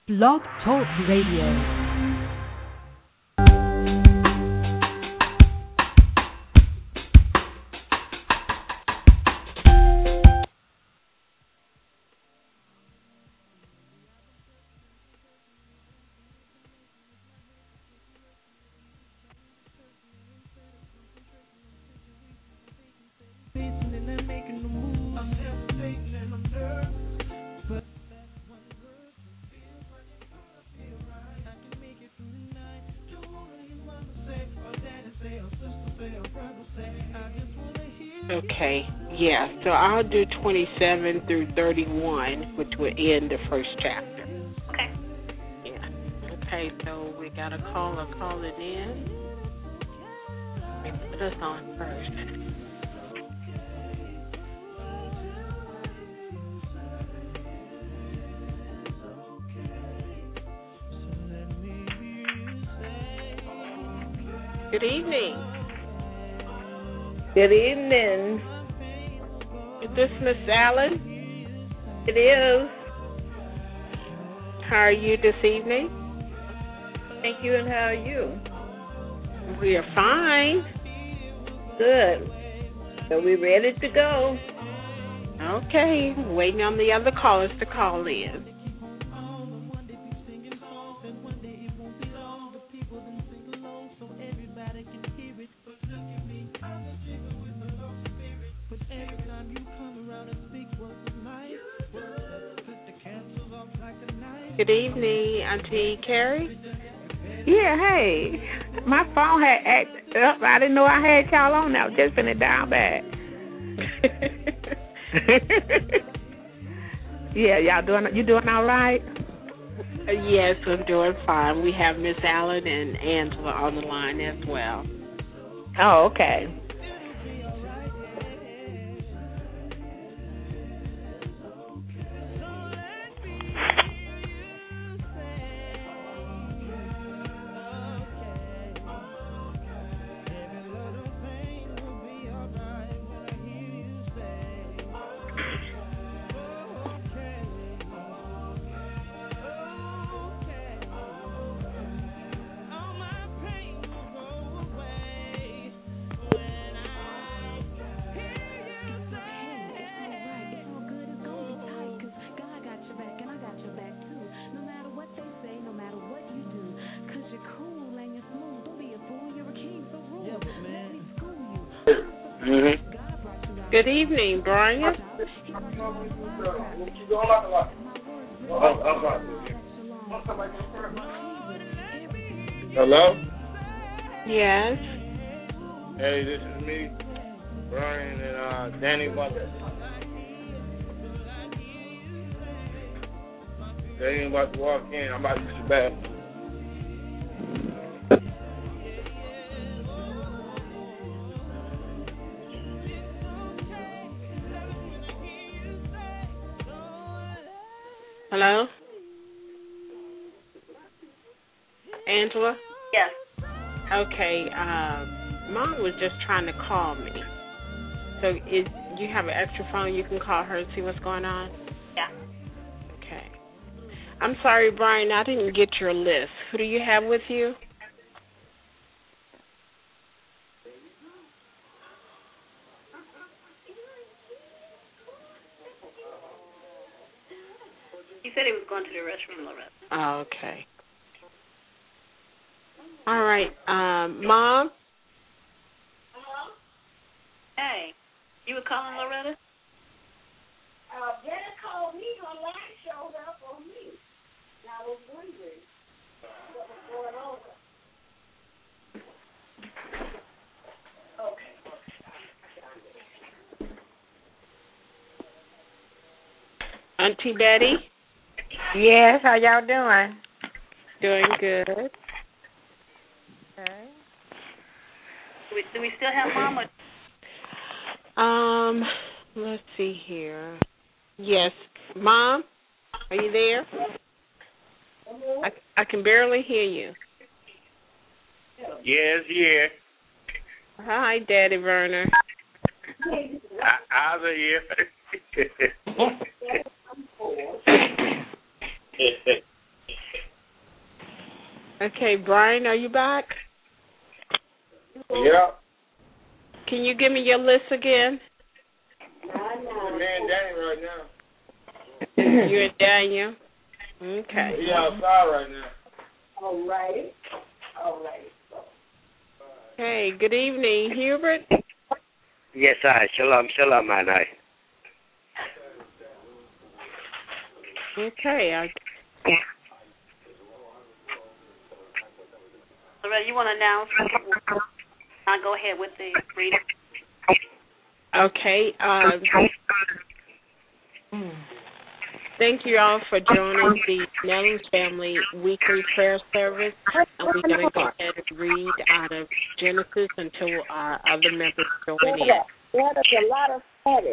Blog Talk Radio. Okay, yeah, so I'll do 27 through 31, which will end the first chapter. Okay. Yeah. Okay, so we got a caller calling in. Let me put us on first. Good evening. Good evening. Is this Miss Allen? It is. How are you this evening? Thank you, and how are you? We are fine. Good. So we're ready to go. Okay, waiting on the other callers to call in. Good evening, Auntie Carrie. Yeah, hey. My phone had acted up. I didn't know I had y'all on now. Just finna dial back. Yeah, you doing all right? Yes, I'm doing fine. We have Miss Allen and Angela on the line as well. Oh, okay. Good evening, Brian. Hello? Yes. Hey, this is me, Brian, and Danny Butler. They ain't about to walk in. I'm about to use the bathroom. Hello? Angela? Yes. Okay, Mom was just trying to call me. So you have an extra phone, you can call her and see what's going on? Yeah. Okay. I'm sorry, Brian, I didn't get your list. Who do you have with you? He said he was going to the restroom, Loretta. Oh, okay. All right, Mom? Hey, you were calling Loretta? Jenna called me. Her line showed up on me. And I was wondering what was going on. Okay. Auntie Betty? Yes, how y'all doing? Doing good. Okay. Do we still have Mama? Let's see here. Yes, Mom, are you there? I can barely hear you. Yes, yeah. Hi, Daddy Verner. Out of here. Okay, Brian, are you back? Yeah. Can you give me your list again? I'm in Danny right now. You and Daniel? Okay. He outside right now. All right. Hey, good evening, Hubert. Yes, I. Shalom, my night. Okay. Loretta, you want to announce? I'll go ahead with the reading. Okay. Thank you all for joining the Nellis Family Weekly Prayer Service. And we're going to go ahead and read out of Genesis until our other members join in. There's a lot of static.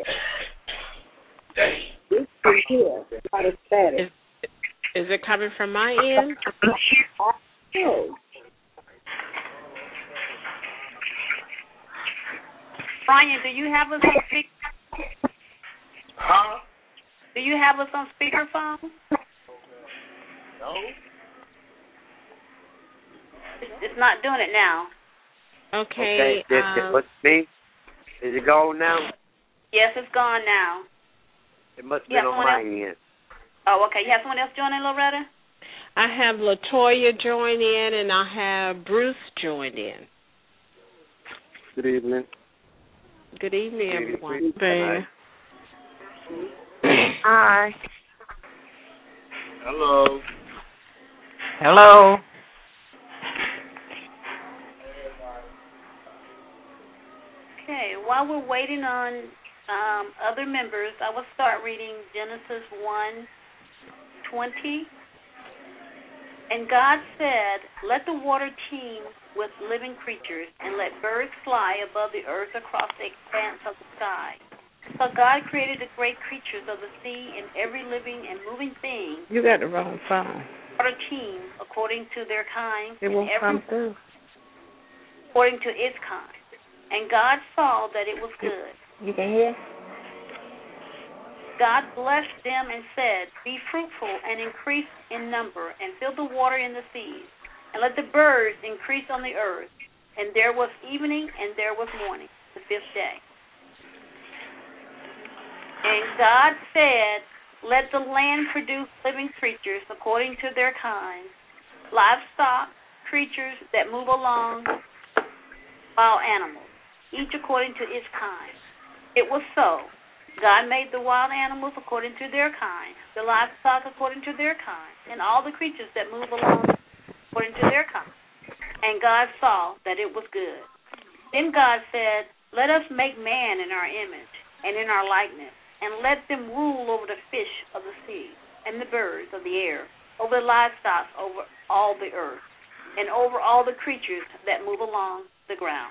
We can hear a lot of static. Is it coming from my end? Brian, do you have us on speaker? Huh? Do you have us on speakerphone? No. It's not doing it now. Okay. What's me? Is it gone now? Yes, it's gone now. It must have been on my end. Oh, okay. You have someone else joining, Loretta? I have LaToya join in, and I have Bruce join in. Good evening. Good evening, everyone. Hi. Hello. Hello. Okay. While we're waiting on other members, I will start reading Genesis 1:20. And God said, "Let the water teem with living creatures, and let birds fly above the earth across the expanse of the sky." So God created the great creatures of the sea and every living and moving thing. You got the wrong phone. Water teem according to their kind. It won't come through. According to its kind. And God saw that it was good. You can hear? God blessed them and said, "Be fruitful and increase in number, and fill the water in the seas, and let the birds increase on the earth." And there was evening, and there was morning, the fifth day. And God said, "Let the land produce living creatures according to their kinds, livestock, creatures that move along, wild animals, each according to its kind." It was so. God made the wild animals according to their kind, the livestock according to their kind, and all the creatures that move along according to their kind. And God saw that it was good. Then God said, "Let us make man in our image and in our likeness, and let them rule over the fish of the sea and the birds of the air, over the livestock, over all the earth, and over all the creatures that move along the ground."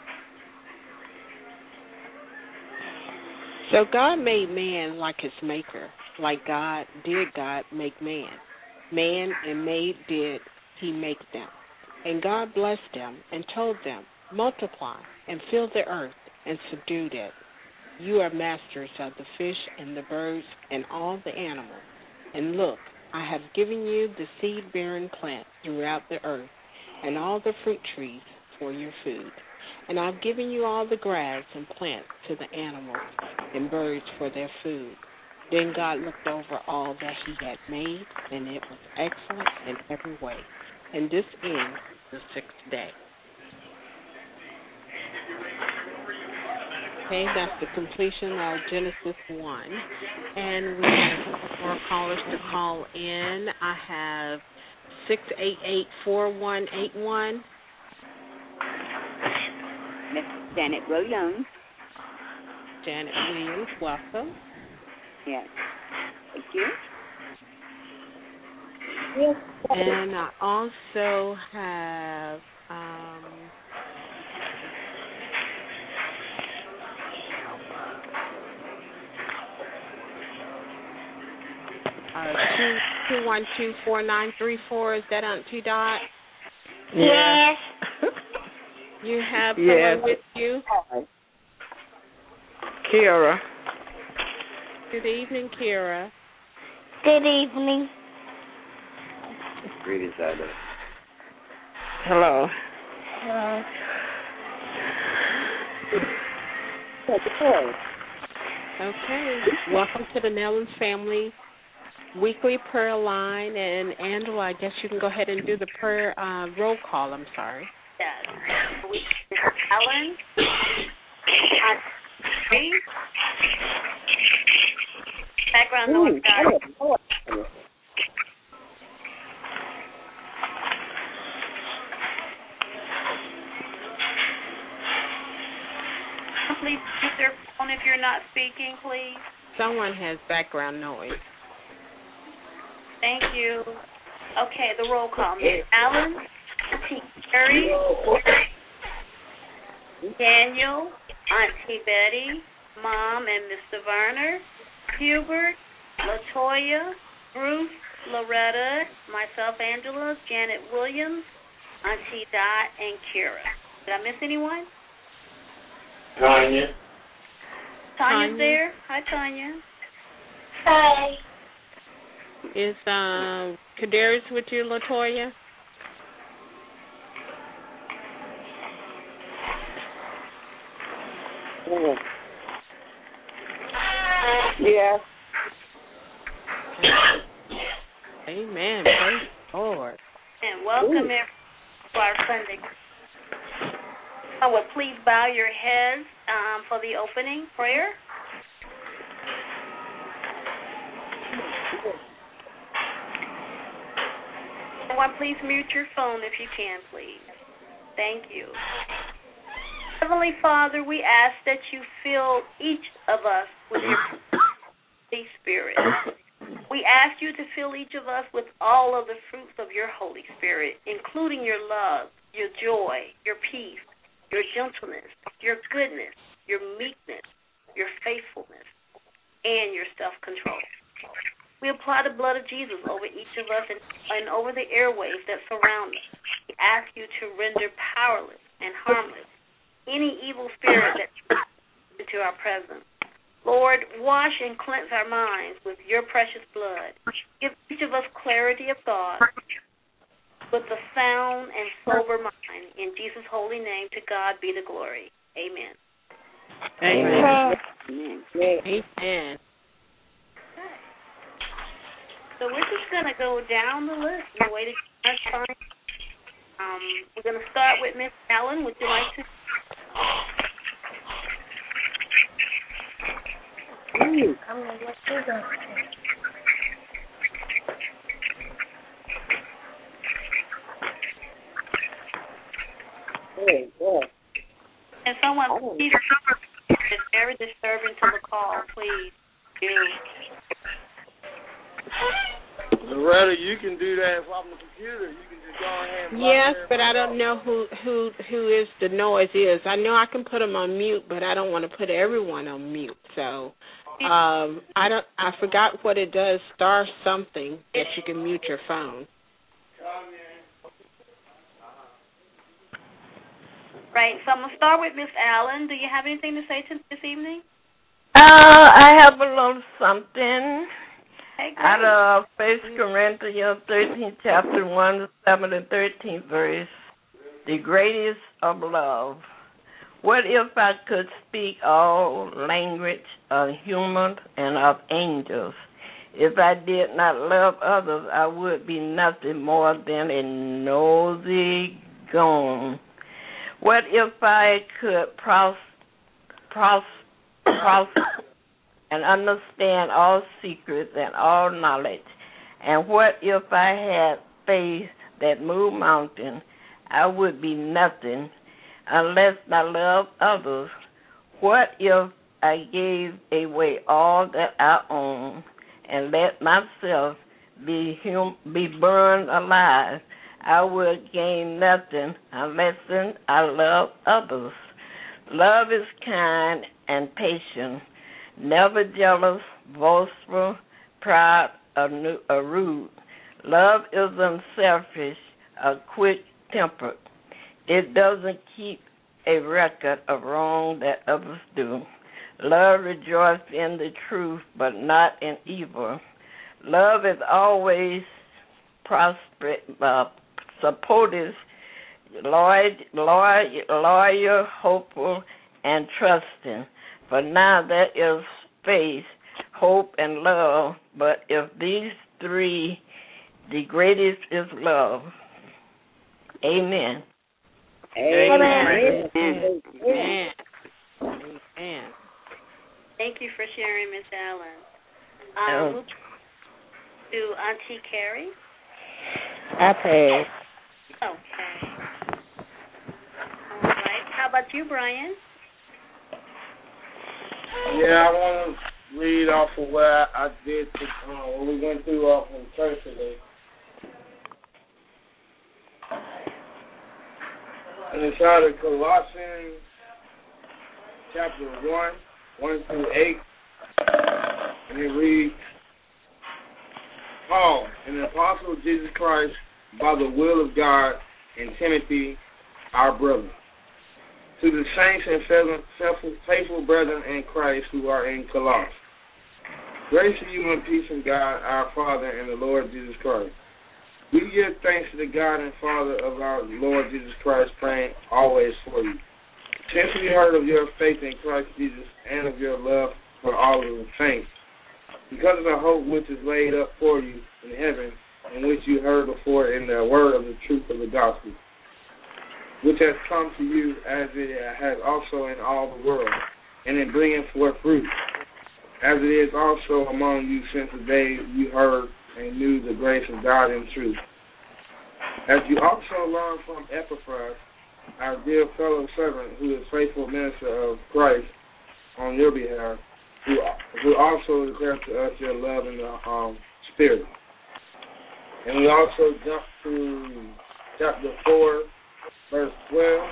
So God made man like his maker, like God make man. Man and maid did he make them. And God blessed them and told them, "Multiply and fill the earth and subdue it. You are masters of the fish and the birds and all the animals. And look, I have given you the seed-bearing plants throughout the earth and all the fruit trees for your food. And I've given you all the grass and plants to the animals and birds for their food." Then God looked over all that he had made, and it was excellent in every way. And this ends the sixth day. Okay, that's the completion of Genesis 1. And we have a couple more callers to call in. I have 688-4181. Miss Janet Williams. Janet Williams, welcome. Yes. Thank you. And I also have 212-4934. Is that Auntie Dot? Yes. You have someone with you? Kira. Good evening, Kira. Good evening. Greetings, Ida. Hello. Okay. Welcome to the Nellens Family Weekly Prayer Line. And Angela, I guess you can go ahead and do the prayer roll call. I'm sorry. Yes. Ellen. Background noise, guys. Please use their phone if you're not speaking, please. Someone has background noise. Thank you. Okay, the roll call. Miss Allen, Auntie Terry, Daniel, Auntie Betty, Mom and Mr. Varner, Hubert, LaToya, Bruce, Loretta, myself, Angela, Janet Williams, Auntie Dot, and Kira. Did I miss anyone? Tanya. Tanya's there. Hi, Tanya. Hi. Is Kadarius with you, LaToya? Yeah. Amen. Praise the Lord. And welcome everyone to our Sunday. I would please bow your heads for the opening prayer. Everyone, please mute your phone if you can, please. Thank you. Heavenly Father, we ask that you fill each of us with your Holy Spirit. We ask you to fill each of us with all of the fruits of your Holy Spirit, including your love, your joy, your peace, your gentleness, your goodness, your meekness, your faithfulness, and your self-control. We apply the blood of Jesus over each of us and over the airwaves that surround us. We ask you to render powerless and harmless any evil spirit that comes into our presence. Lord, wash and cleanse our minds with your precious blood. Give each of us clarity of thought with a sound and sober mind. In Jesus' holy name, to God be the glory. Amen. Amen. Yeah. Amen. So we're just going to go down the list in the way that you find. We're going to start with Miss Allen. Would you like to? And someone, please, it's very disturbing to the call, please. Loretta, you can do that from the computer. You can just go ahead and Yes, but I don't know who is the noise is. I know I can put them on mute, but I don't want to put everyone on mute. So I forgot what it does. Star something that you can mute your phone. Right. So I'm gonna start with Miss Allen. Do you have anything to say this evening? I have a little something. Okay, great. Out of 1 Corinthians 13, chapter 1, 7 and 13 verse, the greatest of love. What if I could speak all language of humans and of angels? If I did not love others, I would be nothing more than a nosy gone. What if I could and understand all secrets and all knowledge? And what if I had faith that moved mountains? I would be nothing unless I loved others. What if I gave away all that I own and let myself be burned alive? I would gain nothing unless I love others. Love is kind and patient, never jealous, boastful, proud, or rude. Love is unselfish, quick-tempered. It doesn't keep a record of wrong that others do. Love rejoices in the truth, but not in evil. Love is always supportive, loyal, hopeful, and trusting. For now there is faith, hope, and love, but if these three, the greatest is love. Amen. Amen. Amen. Amen. Amen. Thank you for sharing, Miss Allen. We'll do Auntie Carrie. I pass. Okay. All right. How about you, Brian? Yeah, I want to read off of what I did, what we went through off in church today. And it's out of Colossians chapter 1 through 8. And it reads, Paul, an apostle of Jesus Christ, by the will of God, and Timothy, our brother, to the saints and faithful brethren in Christ who are in Colossus. Grace to you and peace from God, our Father, and the Lord Jesus Christ. We give thanks to the God and Father of our Lord Jesus Christ, praying always for you. Since we heard of your faith in Christ Jesus and of your love for all of the saints, because of the hope which is laid up for you in heaven, and which you heard before in the word of the truth of the gospel, which has come to you as it has also in all the world, and in bringing forth fruit, as it is also among you since the day you heard and knew the grace of God in truth. As you also learned from Epaphras, our dear fellow servant, who is faithful minister of Christ on your behalf, who also declared to us your love in the Spirit. And we also jump to chapter 4, verse 12.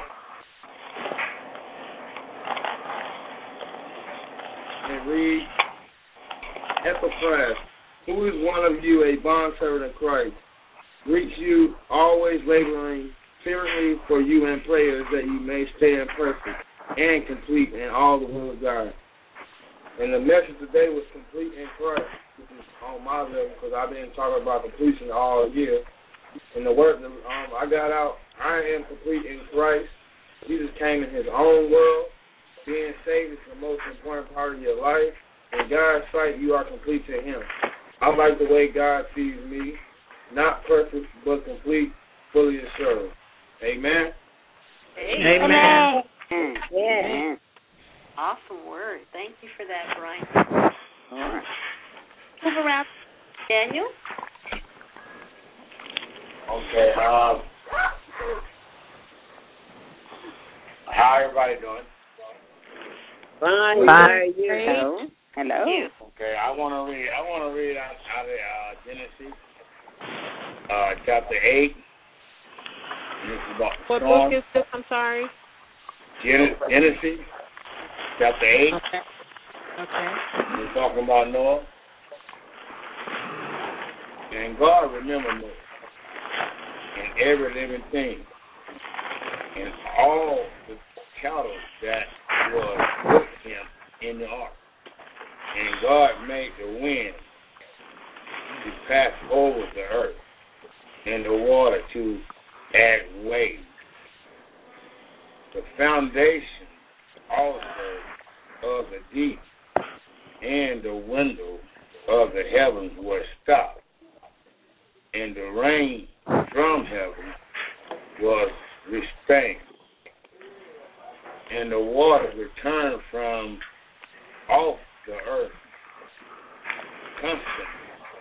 And read, Epaphras, who is one of you, a bondservant of Christ, greets you, always laboring fervently for you in prayers, that you may stand perfect and complete in all the will of God. And the message today was complete in Christ, which is on my level, because I've been talking about completion all year. And the word I got out, I am complete in Christ. Jesus came in his own world. Being saved is the most important part of your life. In God's sight, you are complete to him. I like the way God sees me, not perfect, but complete, fully assured. Amen? Amen. Amen. Awesome word. Thank you for that, Brian. All right. Move around. Daniel? Okay, how everybody doing? Fine. Fine. How are you? Hello. Hello. Okay, I want to read out of Genesis, chapter 8. And this is about the What storm. book is this? I'm sorry. Genesis, chapter 8. Okay. Okay. We're talking about Noah. And God remembered Noah and every living thing and all the cattle that was with him in the ark. And God made the wind to pass over the earth and the water to add waves. The foundation also of the deep and the window of the heavens were stopped, and the rain from heaven was restrained, and the water returned from off the earth constantly.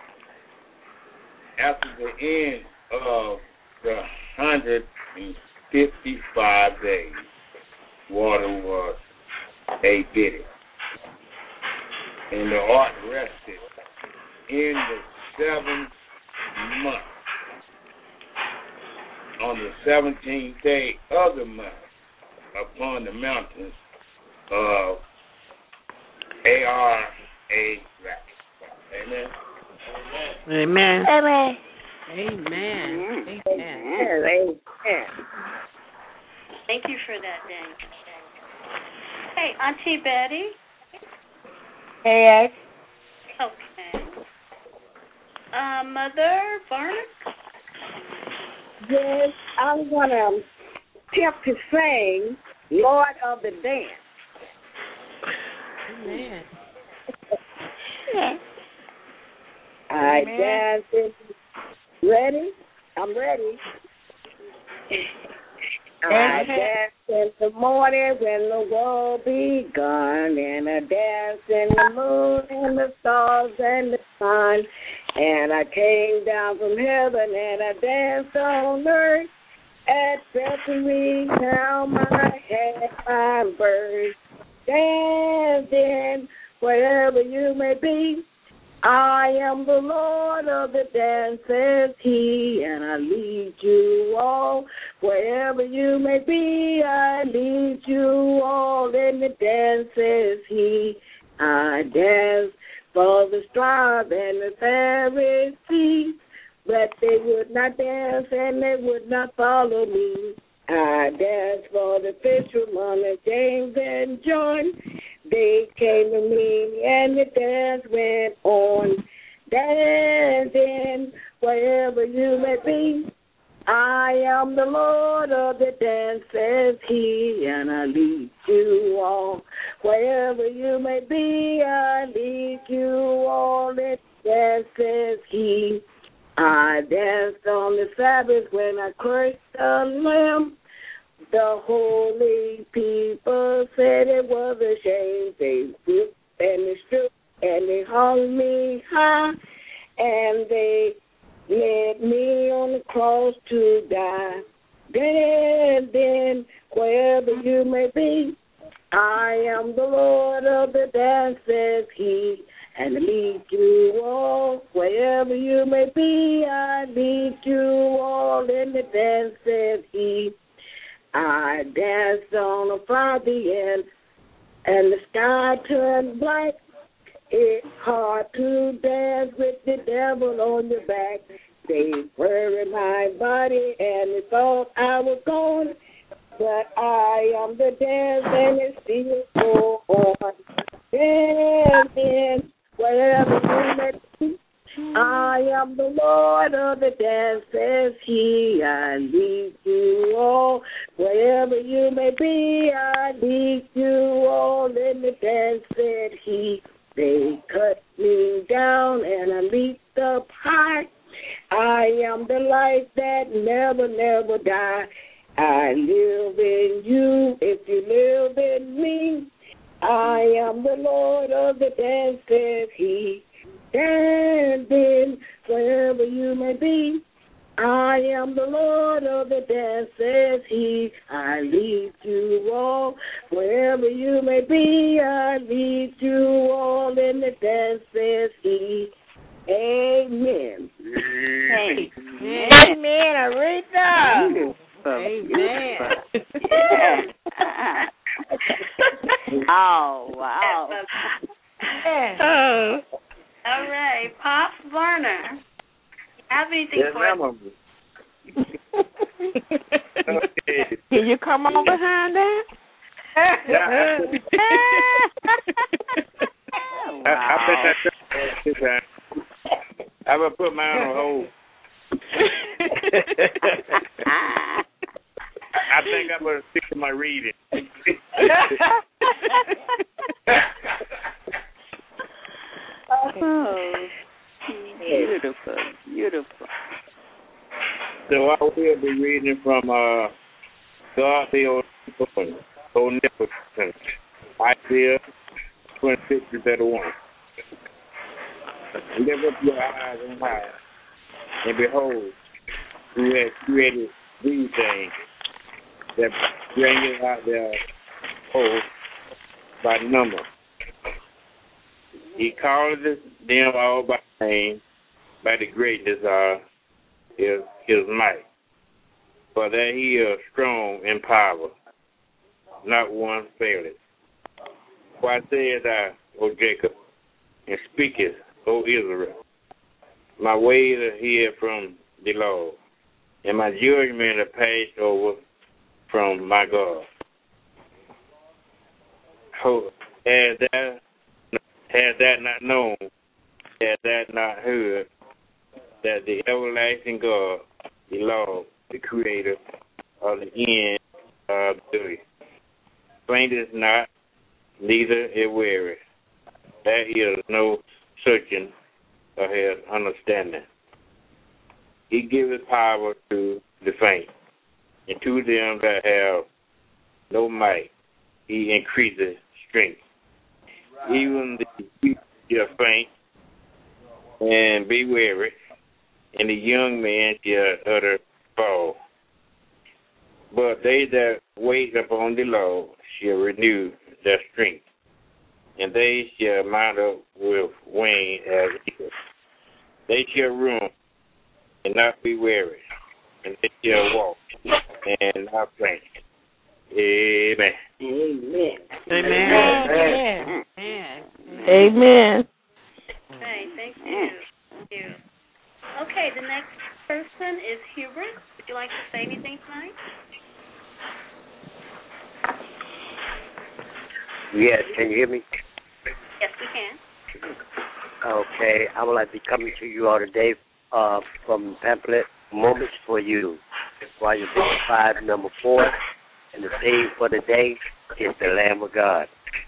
After the end of the 155 days, water was abated, and the ark rested in the 7th month, on the 17th day of the month, upon the mountains of Ararat. Amen. Amen. Amen. Amen. Amen. Amen. Thank you for that, Daniel. Hey, Auntie Betty. Yes. Okay. Mother Barnett. Yes, I'm gonna attempt to sing Lord of the Dance. Amen. I dance in. Ready? I'm ready. I dance in the morning when the world begun, and I dance in the moon and the stars and the sun. And I came down from heaven and I danced on earth at Bethlehem. My head my birth, dancing wherever you may be. I am the Lord of the dance, says He, and I lead you all wherever you may be. I lead you all in the dance, says He. I dance for the scribe and the Pharisees, but they would not dance and they would not follow me. I danced for the fishermen and James and John. They came to me and the dance went on. Dancing wherever you may be. I am the Lord of the dance, says He, and I lead you all. Wherever you may be, I lead you all. It dance, says He. I danced on the Sabbath when I cursed a lamb. The holy people said it was a shame. They whipped and they stripped and they hung me high, and they led me on the cross to die. Then, wherever you may be, I am the Lord of the dance, says He, and I lead you all. Wherever you may be, I lead you all in the dance, says He. I danced on a cloudy end, and the sky turned black. It's hard to dance with the devil on your back. They worried my body, and they thought I was gone. But I am the dance, and it still go on. Dancing wherever you may be. I am the Lord of the dance, says He. I lead you all wherever you may be. I lead you all in the dance, said He. They cut me down and I leaped up high. I am the light that never, never die. I live in you if you live in me. I am the Lord of the dance, says He. Dancing wherever you may be. I am the Lord of the dance, says He. I lead you all wherever you may be. I lead you all in the dance, says He. Amen. Amen. Amen, Aretha. Amen. Oh, wow. Oh. All right, Pops Varner. Have anything for us? Okay. Can you come on behind that? I will put mine on hold. I think I'm going to stick to my reading. Oh, beautiful, beautiful. So I will be reading from God the Omnipotent, Isaiah 26:31. Lift up your eyes on high, and behold, who has created these things that bring it out their whole by number. He called them all by name, by the greatness of his might. For that He is strong in power, not one faileth. Why sayest thou, O Jacob, and speakest, O Israel? My ways are hid from the Lord, and my judgment are passed over from my God. Has that not known, has that not heard, that the everlasting God, the Lord, the Creator of the end ability. Fainteth not, neither is weary. There is no searching of his understanding. He giveth power to the faint, and to them that have no might, he increaseth strength. Even the weak shall faint and be weary, and the young man shall utter fall. But they that wait upon the Lord shall renew their strength, and they shall mount up with wings as eagles. They shall run and not be weary, and they shall walk and not faint. Amen. Amen. Amen. Amen. Okay, thank you. Thank you. Okay, the next person is Hubert. Would you like to say anything tonight? Yes, can you hear me? Yes, we can. Okay, I would like to be coming to you all today from the pamphlet Moments for You, Volume 5, number 4, and the theme for the day is the Lamb of God.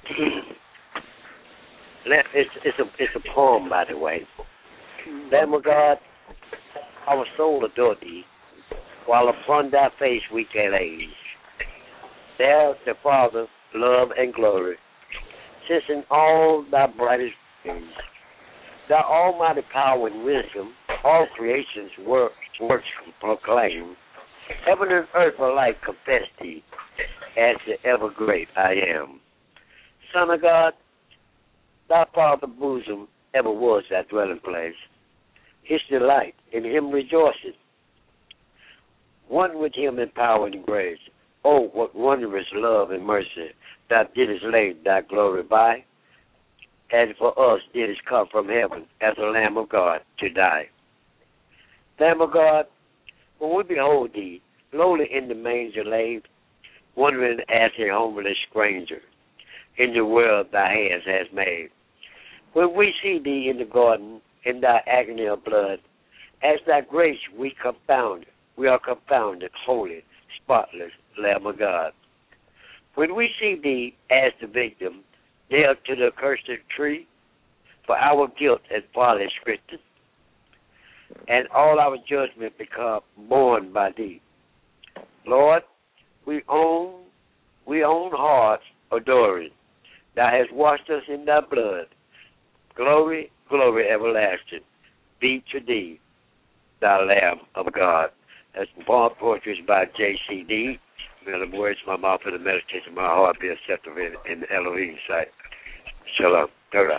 It's a poem, by the way. Lamb of God, our soul adore thee, while upon thy face we can age. There the Father, love and glory, since in all thy brightest rays, thy almighty power and wisdom, all creation's works proclaim. Heaven and earth alike confess thee, as the ever great I am. Son of God, thy Father's bosom ever was thy dwelling place. His delight in him rejoiceth, one with him in power and grace. Oh, what wondrous love and mercy thou didst lay thy glory by, and for us didst come from heaven as a Lamb of God to die. Lamb of God, when we behold thee, lowly in the manger laid, wondering as a homeless stranger in the world thy hands has made. When we see thee in the garden, in thy agony of blood, as thy grace we are confounded, holy, spotless Lamb of God. When we see thee as the victim, nailed to the accursed tree, for our guilt and folly stricken, and all our judgment become borne by thee. Lord, we own hearts adoring. Thou hast washed us in thy blood. Glory, glory everlasting be to thee, thou Lamb of God. That's poetry by J.C.D. May the words of my mouth and the meditation of my heart be acceptable in the Elohim's sight. Shalom. All right.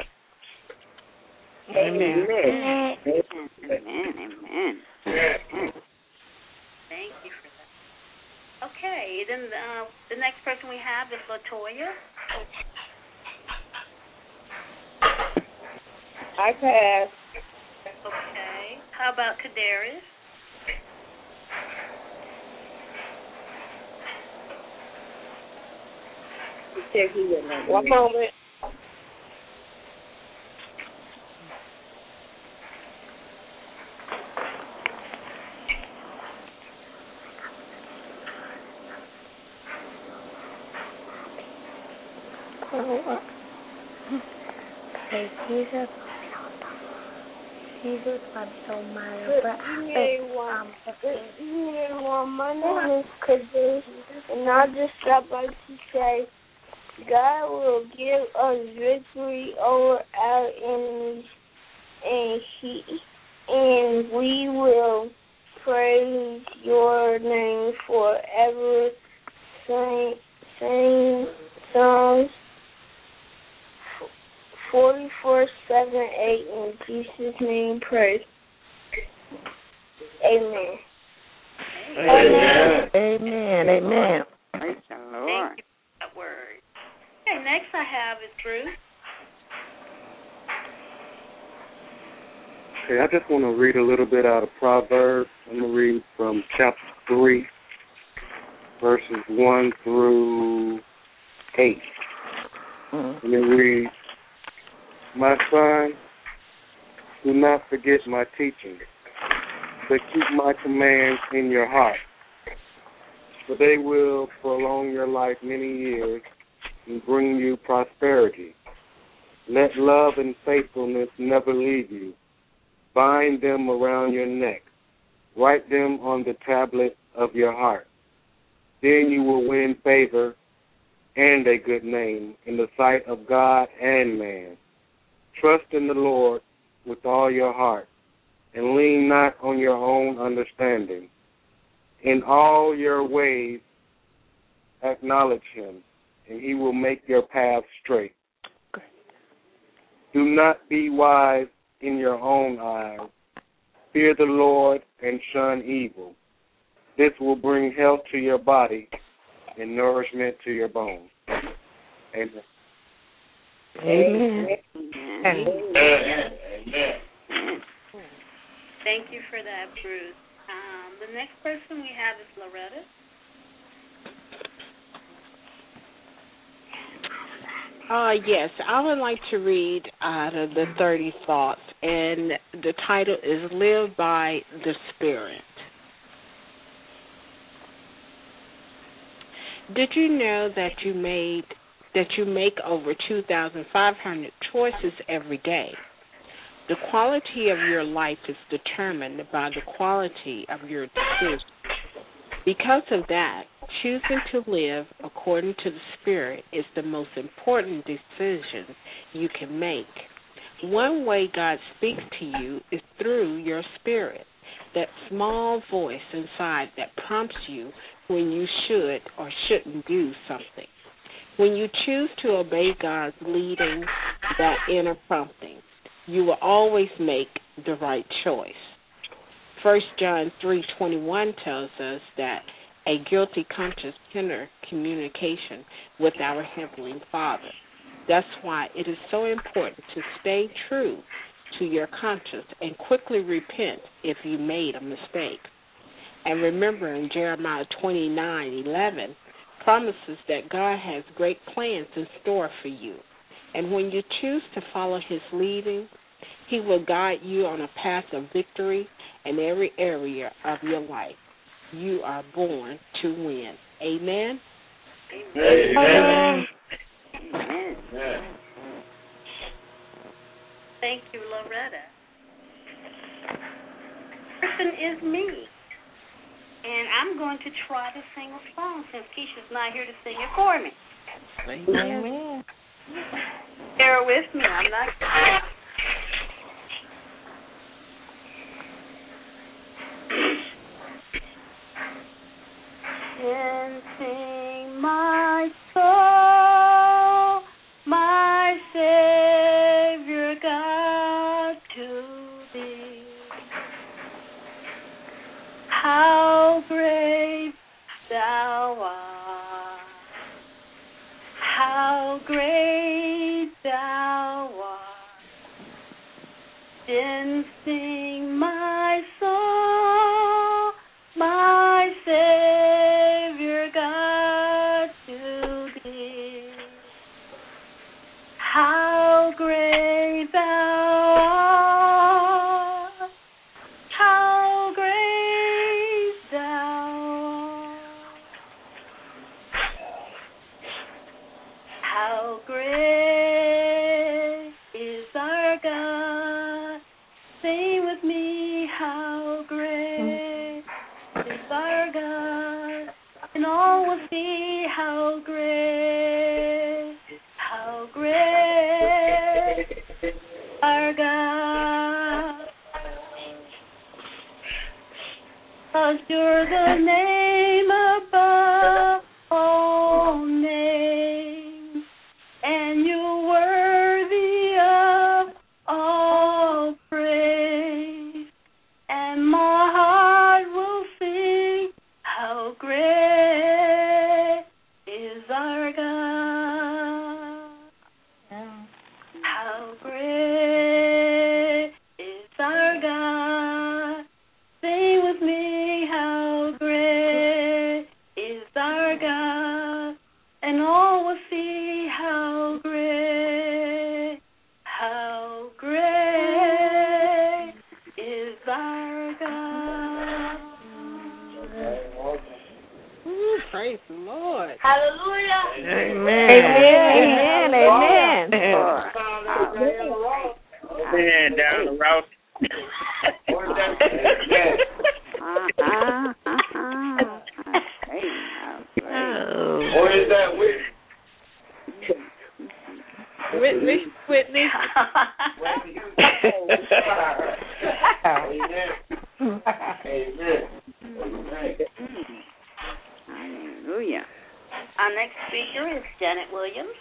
Amen. Amen. Amen. Thank you for that. Okay, then the next person we have is LaToya. I pass. Okay. How about Kadarius? One moment. Jesus, but don't matter. My name is Kadarius, and I just stopped by to say, God will give us victory over our enemies, and we will praise your name forever. Sing Psalms 44:7-8 in Jesus' name. Pray. Amen. Amen. Amen. Amen. Praise the Lord. Thank you for that word. Okay, next I have is Bruce. Okay, I just want to read a little bit out of Proverbs. I'm going to read from chapter 3, verses 1 through 8. And it reads, My son, do not forget my teaching, but keep my commands in your heart. for they will prolong your life many years and bring you prosperity. Let love and faithfulness never leave you. Bind them around your neck. Write them on the tablet of your heart. Then you will win favor and a good name in the sight of God and man. Trust in the Lord with all your heart, and lean not on your own understanding. In all your ways acknowledge him, and he will make your path straight. Do not be wise in your own eyes. Fear the Lord and shun evil. This will bring health to your body and nourishment to your bones. Amen. Amen. Amen. Thank you for that, Bruce. The next person we have is Loretta. Yes, I would like to read out of the 30 Thoughts, and the title is Live by the Spirit. Did you know that you make over 2,500 choices every day? The quality of your life is determined by the quality of your decisions. Because of that, choosing to live according to the Spirit is the most important decision you can make. One way God speaks to you is through your spirit, that small voice inside that prompts you when you should or shouldn't do something. When you choose to obey God's leading, that inner prompting, you will always make the right choice. 1 John 3:21 tells us that a guilty conscience hinders communication with our Heavenly Father. That's why it is so important to stay true to your conscience and quickly repent if you made a mistake. And remember, in Jeremiah 29:11, promises that God has great plans in store for you. And when you choose to follow his leading, he will guide you on a path of victory in every area of your life. You are born to win. Amen? Amen. Amen. Thank you, Loretta. Person is me. And I'm going to try to sing a song since Keisha's not here to sing it for me. Amen. Bear with me. I'm not. And sing my soul, my Savior God, to thee. How great thou art, how great thou art. Then sing my soul, my Savior God, to thee. How great thou art, how great thou art. How great is our God. Sing with me, how great is our God. And all will see how great our God. 'Cause you're the name above all names, and you're worthy of all praise. And my heart will sing, how great is our God. How great is our God. Sing with me, how great Praise the Lord. Hallelujah. Amen. Amen. Amen. Man, down the route. Or is that with? Whitney. Amen. Amen. Hallelujah. Our next speaker is Janet Williams.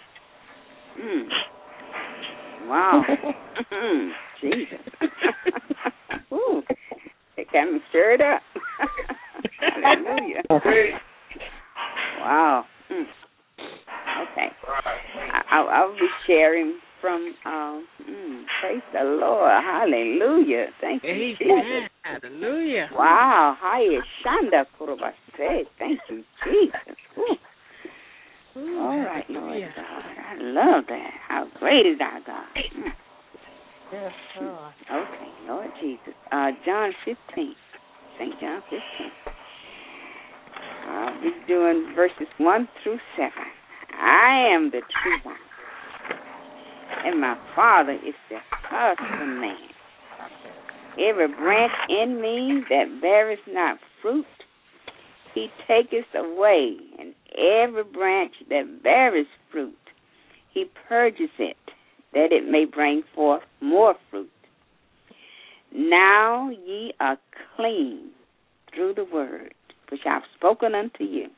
Wow. Jesus. Ooh. It got me stirred up. Hallelujah. Wow. Okay. I'll be sharing from, praise the Lord. Hallelujah. Thank you, Jesus. Hallelujah. Wow. Hiya Shanda Kurabase. Thank you, Jesus. Ooh. All right, Lord God. I love that. How great is our God. Yes, Lord. Okay, Lord Jesus. John 15. St. John 15. I'll be doing verses 1 through 7. I am the true vine, and my Father is the husbandman. Every branch in me that beareth not fruit, he taketh away, and every branch that beareth fruit, he purges it, that it may bring forth more fruit. Now ye are clean through the word which I have spoken unto you.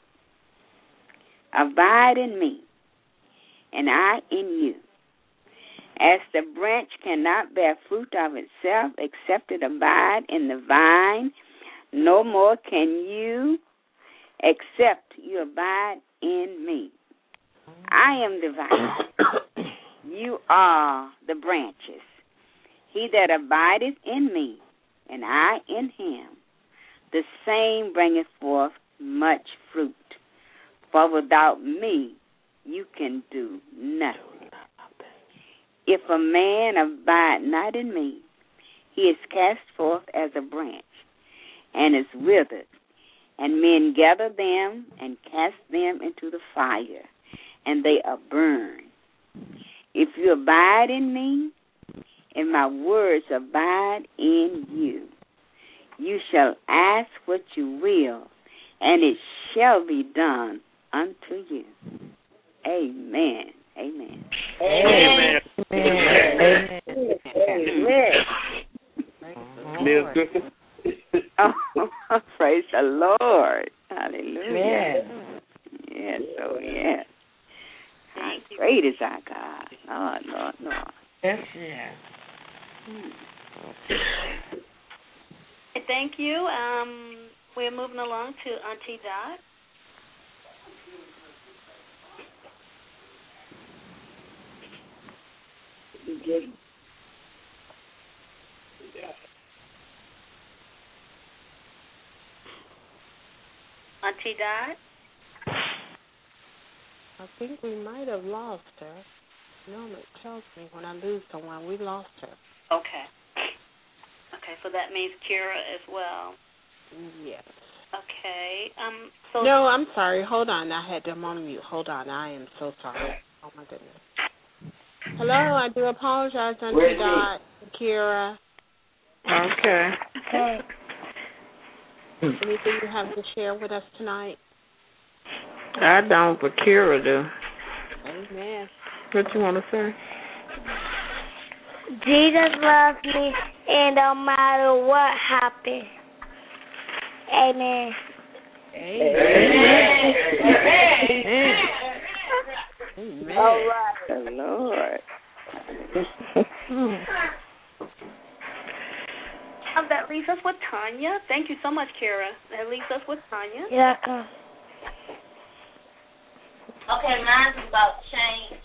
Abide in me, and I in you. As the branch cannot bear fruit of itself except it abide in the vine, no more can you except you abide in me. I am the vine. You are the branches. He that abideth in me, and I in him, the same bringeth forth much fruit. For without me, you can do nothing. If a man abide not in me, he is cast forth as a branch, and is withered, and men gather them and cast them into the fire, and they are burned. If you abide in me, and my words abide in you, you shall ask what you will, and it shall be done unto you. Amen. Amen. Amen. Amen. Oh, praise the Lord. Hallelujah. Amen. Yes, oh yes. How great is our God. Lord, Lord, Lord. Yes, yes. Thank you. We're moving along to Auntie Dot. Auntie Dot? I think we might have lost her. No, it tells me when I lose someone, we lost her. Okay. Okay, so that means Kira as well. Yes. Okay. So no, I'm sorry. Hold on. I had them on mute. Hold on. I am so sorry. Oh, my goodness. Hello. I do apologize, Auntie Dot, Kira. Okay. Anything you have to share with us tonight? I don't, but Kira do. Amen. What you want to say? Jesus loves me, and no matter what happens. Amen. Amen. Amen. All right. The Lord. That leaves us with Tanya. Thank you so much, Kira. That leaves us with Tanya. Yeah. Okay, mine's about change.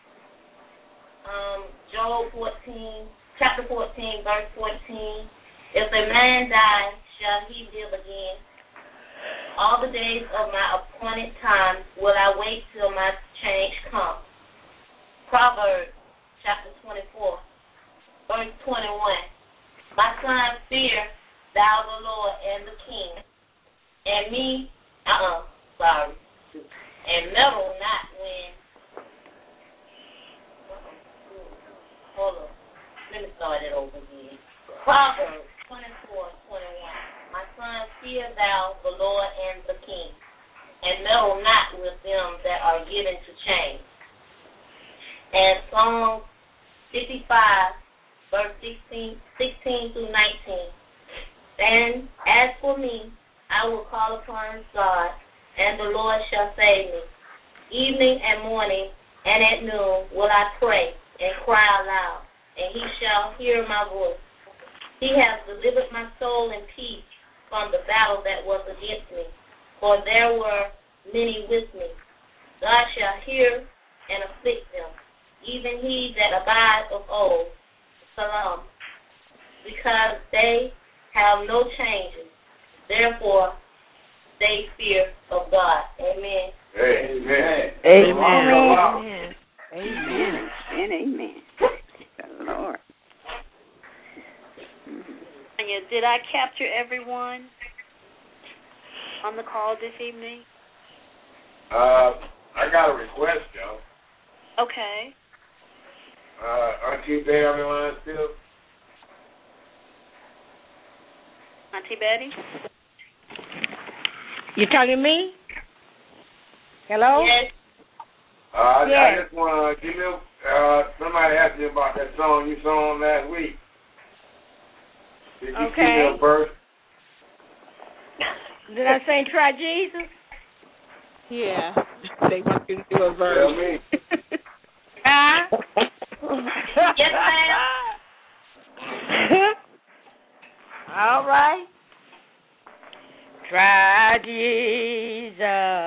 Job 14, chapter 14, verse 14. If a man die, shall he live again? All the days of my appointed time will I wait till my change comes. Proverbs chapter 24, verse 21. My son, fear thou the Lord and the king, and me, and meddle not when. Hold on. Let me start it over again. Proverbs 24:21. My son, fear thou the Lord and the king, and meddle not with them that are given to change. And Psalm 55, verse 16 through 19. And as for me, I will call upon God, and the Lord shall save me. Evening and morning and at noon will I pray and cry aloud, and he shall hear my voice. He has delivered my soul in peace from the battle that was against me, for there were many with me. God shall hear and afflict them, even he that abides of old. Salam. Because they have no changes, therefore they fear of God. Amen. Amen. Amen. Amen. And amen. The Lord. Did I capture everyone on the call this evening? I got a request, y'all. Okay. Auntie Betty on the line still? Auntie Betty? You talking to me? Hello? Yes. I just want to give you, somebody asked me about that song you sang last week. Did you give me a verse? Did I sing Try Jesus? Yeah. They want you to do a verse. Tell me. Huh? Yes, ma'am. All right. Try Jesus.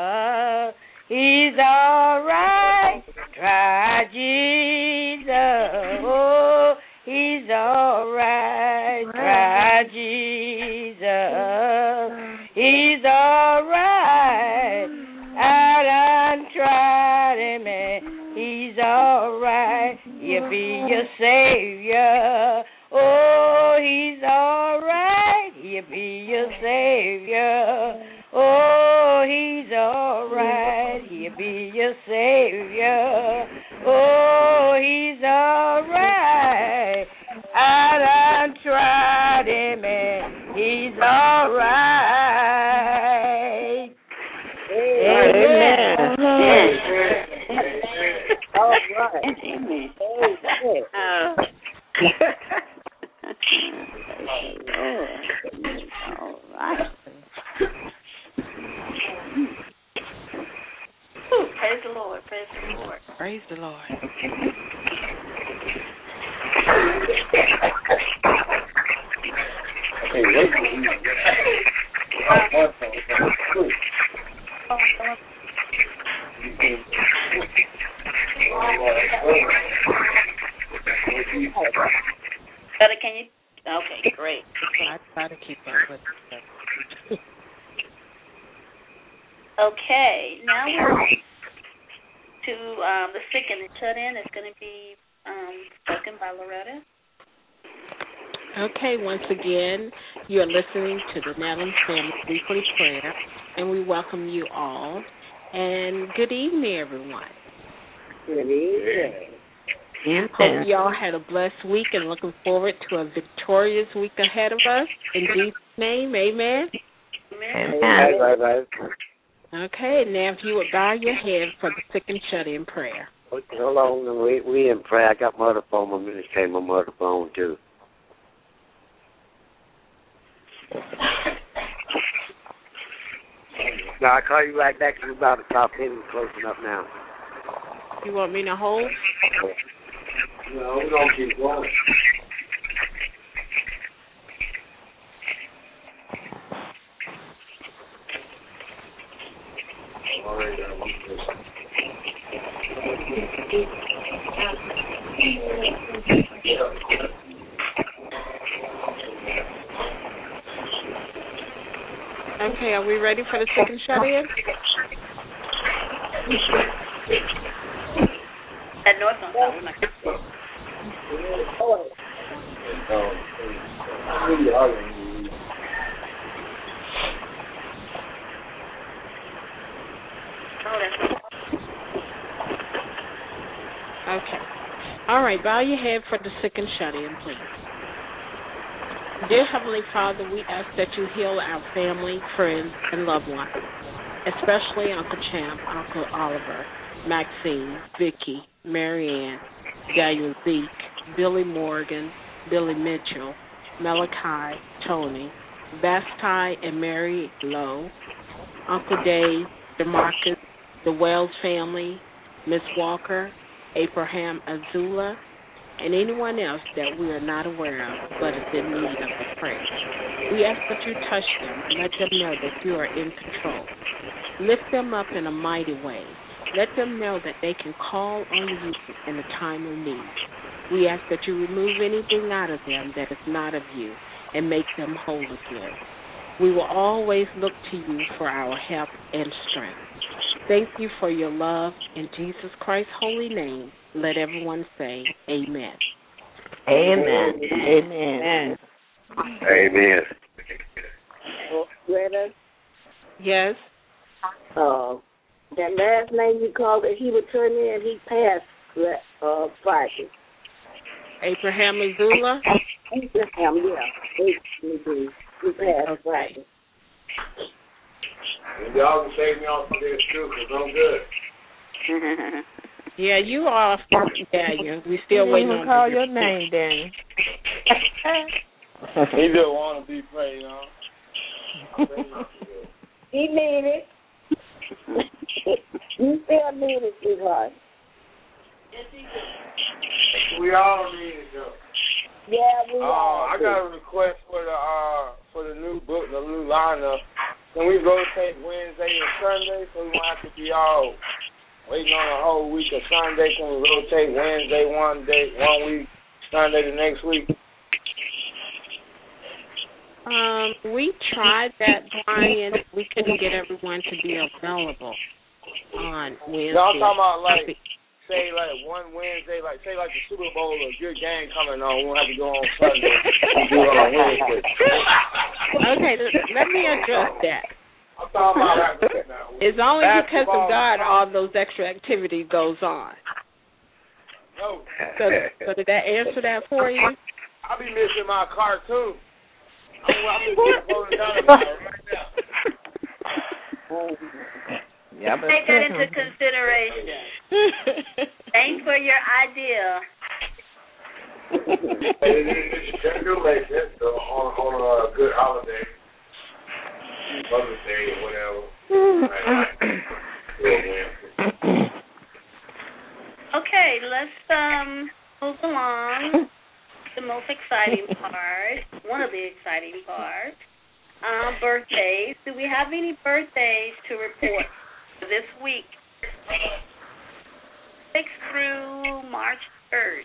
He's all right. Try Jesus. Oh, he's all right. Try Jesus. He's all right. I done tried him and he's all right. He'll be your Savior. Oh, he's all right. He'll be your Savior. Oh, he's all right. He'll be your Savior. Oh, he's all right. I done tried him and he's all right. Amen. All right. Amen. All right. Praise the Lord. Praise the Lord. Praise the Lord. Better, can you? Okay, great. I try to keep up with it. Okay, now we're to the sick and the shut-in. It's going to be spoken by Loretta. Okay, once again, you are listening to the Natalie Family Weekly Prayer, and we welcome you all. And good evening, everyone. Good evening. Hope you all had a blessed week and looking forward to a victorious week ahead of us. In Jesus' name, amen. Amen. Okay, now if you would bow your head for the sick and shut-in prayer. Okay, hold on. We in prayer. I got my other phone. I'm going to take my mother phone, too. Now, I'll call you right back. We're about to top in and closing up now. You want me to hold? No, we're going to keep going. Okay, are we ready for the sick and shut-in? That noise on top. We're not All right, bow your head for the sick and shut-in, please. Dear Heavenly Father, we ask that you heal our family, friends, and loved ones, especially Uncle Champ, Uncle Oliver, Maxine, Vicky, Marianne, Daniel Zeke, Billy Morgan, Billy Mitchell, Malachi, Tony, Basti and Mary Lowe, Uncle Dave, DeMarcus, the Wells family, Miss Walker, Abraham Azula, and anyone else that we are not aware of but is in need of a prayer. We ask that you touch them and let them know that you are in control. Lift them up in a mighty way. Let them know that they can call on you in a time of need. We ask that you remove anything out of them that is not of you and make them whole again. We will always look to you for our help and strength. Thank you for your love. In Jesus Christ's holy name, let everyone say amen. Amen. Amen. Amen. Greta, Yes? that last name you called that he would turn in, he passed Friday. Abraham Azula? Abraham, yeah. He passed Friday. Y'all can take me off of this too, because I'm good. Yeah, you are. Daniel. We still waiting on call your name, Daniel. He just want to be prayed on. He need it. You still need it, sweetheart. We all need it, though. Yeah, we all. I got a request for the new book, the new lineup. Can we rotate Wednesday and Sunday so we won't have to be all waiting on a whole week of Sunday? Can we rotate Wednesday one week, Sunday the next week? We tried that, Brian. We couldn't get everyone to be available on Wednesday. No, I'm talking about say one Wednesday, say the Super Bowl or a good game coming on. We won't have to go on Sunday. We do it on Wednesday. Okay, let me address that. I'm talking about that now. It's only because of God all those extra activity goes on. No. So did that answer that for you? I'll be missing my cartoon. I'm just going down about it right now. Take that into consideration. Thanks for your idea. Congratulations on a good holiday, Mother's Day or whatever. Okay, let's move along. The most exciting part, one of the exciting parts, birthdays. Do we have any birthdays to report this week? 6th through March 3rd.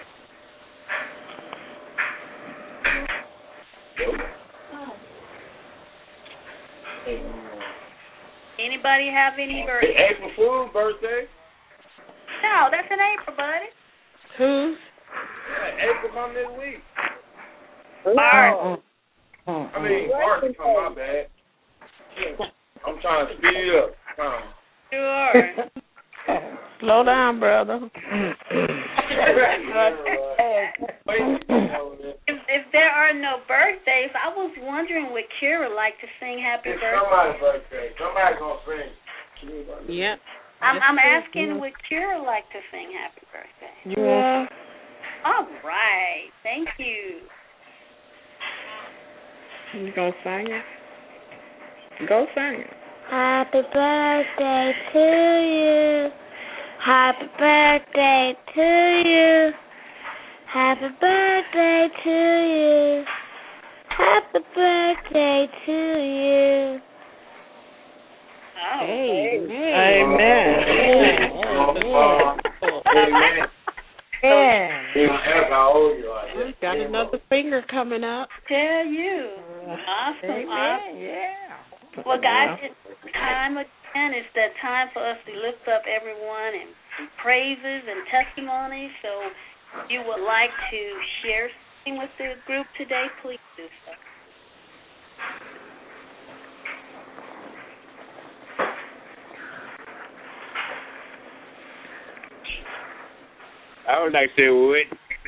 Anybody have any birthdays? April Fool's birthday. No, that's in April, buddy. Whose? Yeah, April come this week. March. I mean, March come, my bad. I'm trying to speed up. Sure. Slow down, brother. If there are no birthdays, I was wondering would Kira like to sing happy It's birthday? somebody's birthday. Somebody's going to sing. Yep. I'm asking would Kira like to sing happy birthday? Yeah. All right. Thank you. You gonna sing it? Go sing it. Happy birthday to you. Happy birthday to you. Happy birthday to you. Happy birthday to you. Oh, Amen. Got another finger coming up. Tell you. Awesome. Yeah. Well, guys, it's time again. It's that time for us to lift up everyone and praises and testimonies. So if you would like to share something with the group today, please do so. I would like to say with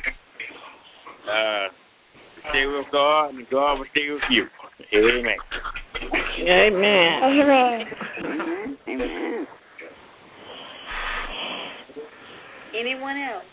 stay with God, and God will stay with you. Amen. Amen. Amen. Amen. Anyone else?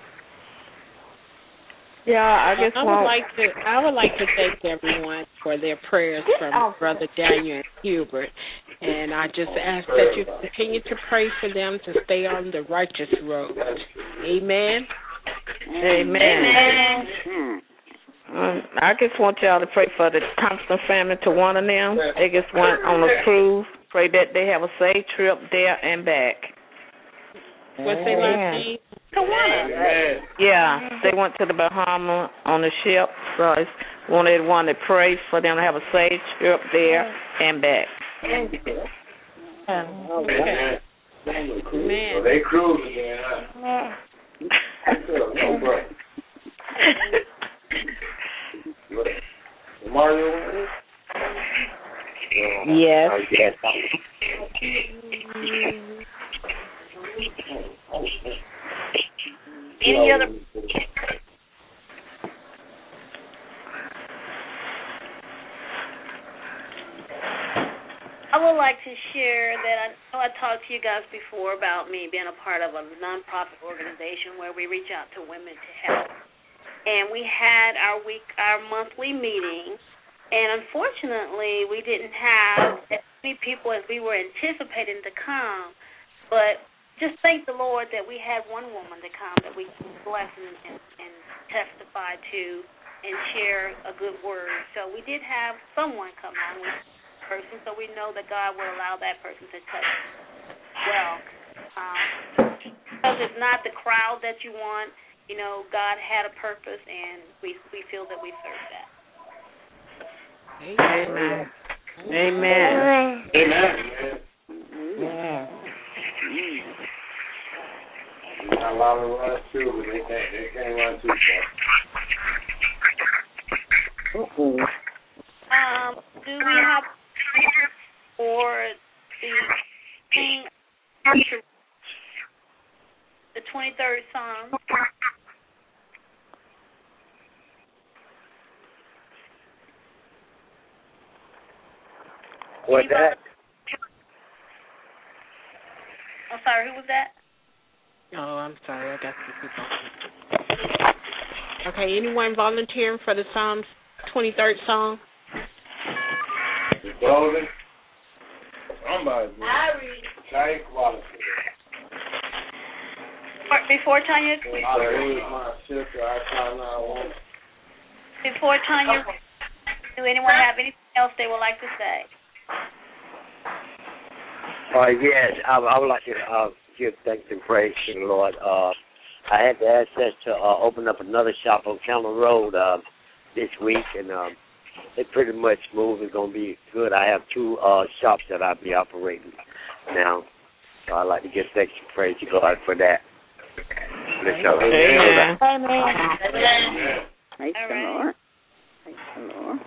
Yeah, I guess I would like to thank everyone for their prayers from Brother Daniel and Hubert, and I just ask that you continue to pray for them to stay on the righteous road. Amen. Amen. I just want y'all to pray for the Thompson family, to one of them. They just went on a cruise. Pray that they have a safe trip there and back. What's their last name? Yeah, they went to the Bahamas on the ship, so I wanted to pray for them to have a safe trip there and back. Okay. Man. So they cruise again, huh? Mario? Yes. Any other? I would like to share that I know I talked to you guys before about me being a part of a nonprofit organization where we reach out to women to help. And we had our monthly meeting, and unfortunately we didn't have as many people as we were anticipating to come, but just thank the Lord that we had one woman to come that we can bless and testify to and share a good word. So we did have someone come on with person, so we know that God will allow that person to touch well. Because it's not the crowd that you want. You know, God had a purpose, and we feel that we serve that. Amen. Amen. Amen. Yeah. A lot of runs too, but they can't run too far. Do we have for the 23rd Psalm? What's that? I'm sorry, who was that? Oh, I'm sorry. I got some people. Okay, anyone volunteering for the Psalms 23rd song? Golden. Somebody. I read. Thank Wallace. Before Tanya. Before Tanya, do anyone have anything else they would like to say? Yes, I would like to give thanks and praise to the Lord. I had the access to open up another shop on Campbell Road this week, and it pretty much move is going to be good. I have two shops that I'll be operating now, so I'd like to give thanks and praise to God for that. Amen. Praise the Lord. Praise the Lord.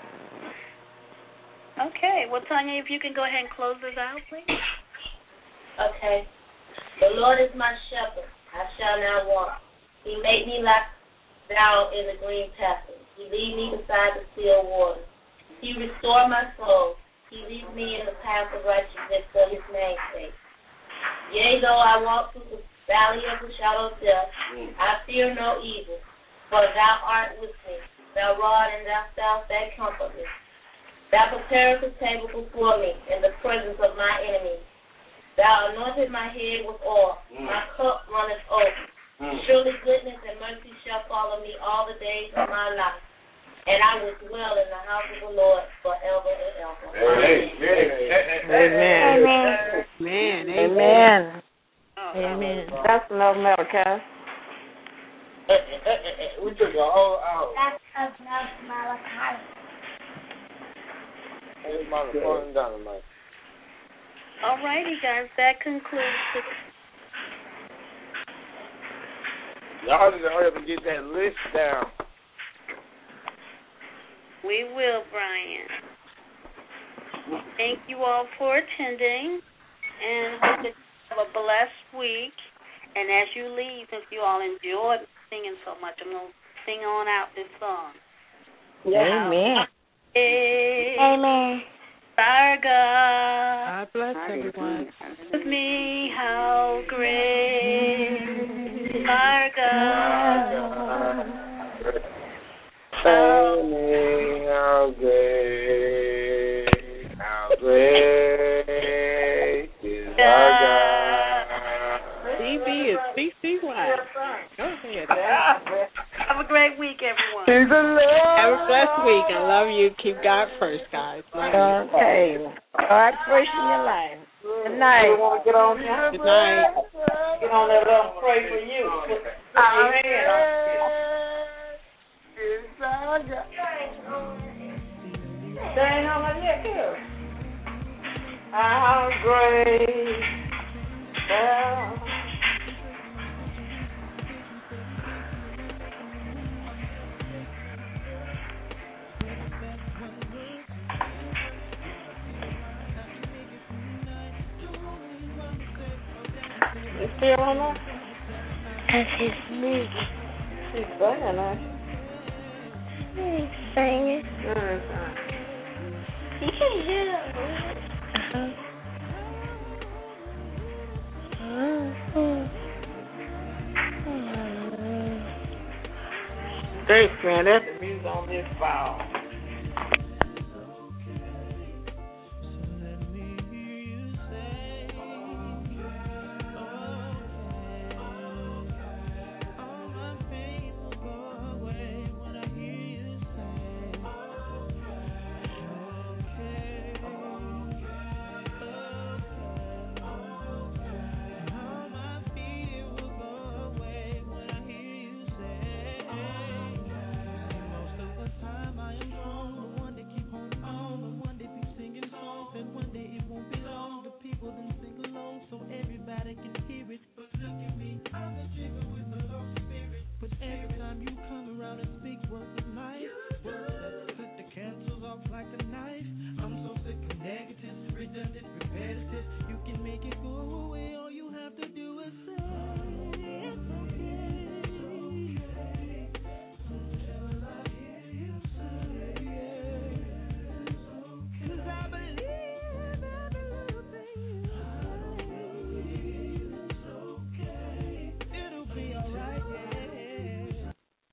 Okay, well, Tanya, if you can go ahead and close this out, please. Okay. The Lord is my shepherd. I shall not want. He made me lie down in the green pastures. He lead me beside the still waters. He restored my soul. He leads me in the path of righteousness for his name's sake. Yea, though I walk through the valley of the shadow of death, I fear no evil, for thou art with me. Thy rod and thy staff, they comfort me. Thou preparest a table before me in the presence of my enemies. Thou anointed my head with oil. My cup runneth over. Surely goodness and mercy shall follow me all the days of my life, and I will dwell in the house of the Lord forever and ever. Amen. Amen. Amen. Amen. That's enough, Malachi. We took a whole hour. That's enough, Malachi. All righty, guys, that concludes the... Y'all need to hurry up and get that list down. We will, Brian. Thank you all for attending, and hope that you have a blessed week. And as you leave, since you all enjoyed singing so much, I'm going to sing on out this song. Amen. Amen. Our God. God bless everyone. With me, how great our God. Tell me how great is our God. CB is CCY. Go ahead. Have a great week, everyone. Have a blessed week. I love you. Keep God first, guys. Love you. Okay. God first in your life. Good night. You want to get on there? Good night. Get on there, let them pray for you. How great thou You still on that? That's his me. She's singing, huh? He's singing. Thanks, man. That's the music on this file.